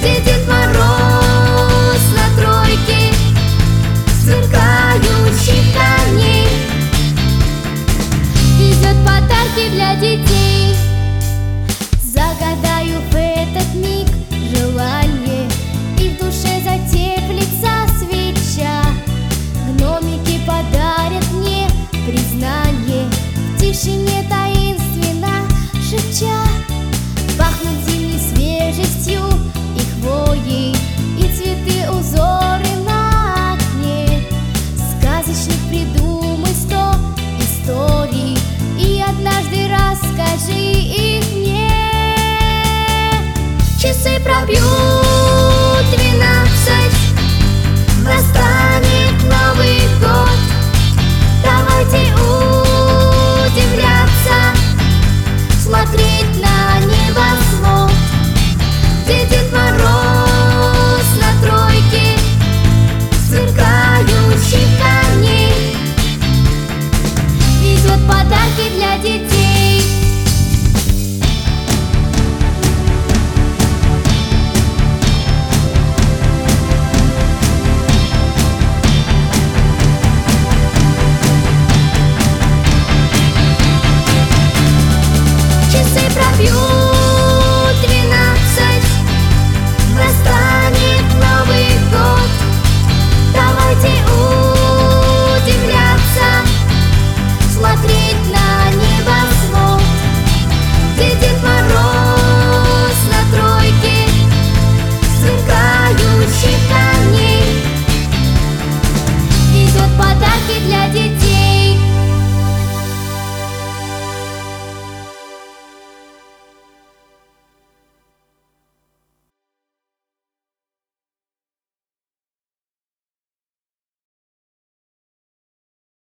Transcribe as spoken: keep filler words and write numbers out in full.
где Дед Мороз на тройке сверкающих коней везет подарки для детей. Загадаю в этот миг желание, и в душе затеплится свеча. Гномики подарят мне признание, в тишине таинственно шепча. Пахнут зимней свежестью и хвоей, и цветы узоры на окне. Сказочник, придумай сто историй, и однажды расскажи их мне. Часы пробьют